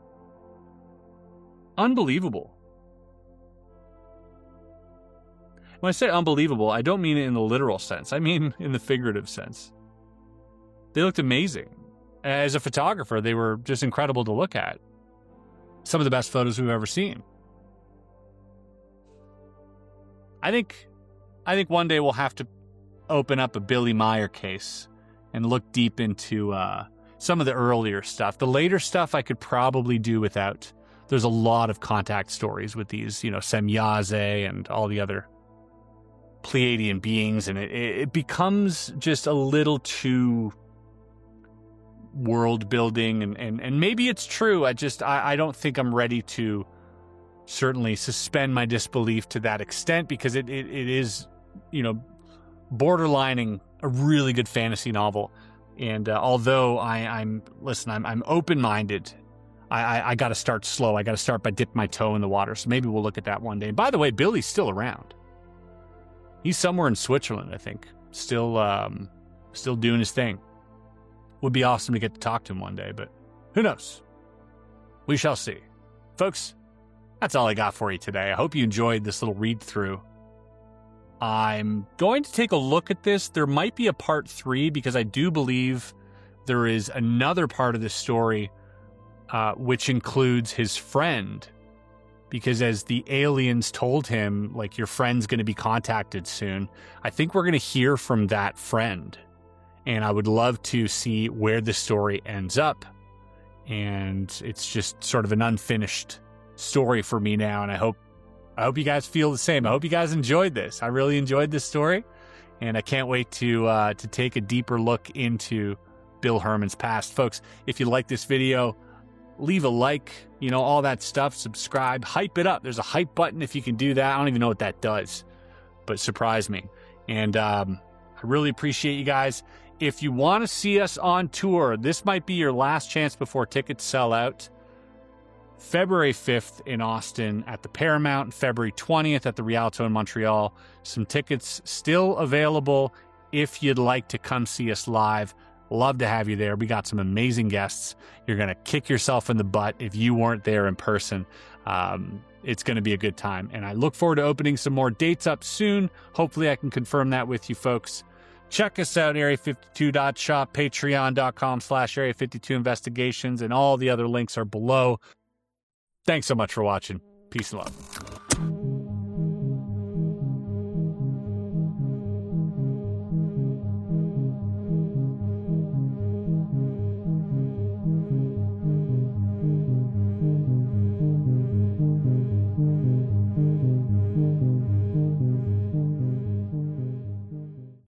Unbelievable. When I say unbelievable, I don't mean it in the literal sense. I mean in the figurative sense. They looked amazing. As a photographer, they were just incredible to look at. Some of the best photos we've ever seen. I think, I think one day we'll have to open up a Billy Meier case and look deep into uh, some of the earlier stuff. The later stuff I could probably do without. There's a lot of contact stories with these, you know, Semyaze and all the other Pleiadian beings, and it, it becomes just a little too world building, and, and, and maybe it's true. I just, I, I don't think I'm ready to certainly suspend my disbelief to that extent, because it, it, it is, you know, borderlining a really good fantasy novel. And uh, although I, I'm, listen, I'm, I'm open-minded, I, I, I got to start slow. I got to start by dipping my toe in the water. So maybe we'll look at that one day. And by the way, Billy's still around. He's somewhere in Switzerland, I think, still, um, still doing his thing. Would be awesome to get to talk to him one day, but who knows? We shall see. Folks, that's all I got for you today. I hope you enjoyed this little read-through. I'm going to take a look at this. There might be a part three, because I do believe there is another part of this story uh, which includes his friend. Because as the aliens told him, like, your friend's going to be contacted soon, I think we're going to hear from that friend. And I would love to see where the story ends up. And it's just sort of an unfinished story for me now. And I hope I hope you guys feel the same. I hope you guys enjoyed this. I really enjoyed this story. And I can't wait to uh, to take a deeper look into Bill Herman's past. Folks, if you like this video, leave a like, you know, all that stuff. Subscribe, hype it up. There's a hype button if you can do that. I don't even know what that does, but surprise me. And um, I really appreciate you guys. If you want to see us on tour, this might be your last chance before tickets sell out. February fifth in Austin at the Paramount, February twentieth at the Rialto in Montreal. Some tickets still available if you'd like to come see us live. Love to have you there. We got some amazing guests. You're going to kick yourself in the butt if you weren't there in person. Um, it's going to be a good time. And I look forward to opening some more dates up soon. Hopefully I can confirm that with you folks. Check us out, area fifty-two dot shop, patreon.com slash area 52 investigations, and all the other links are below. Thanks so much for watching. Peace and love.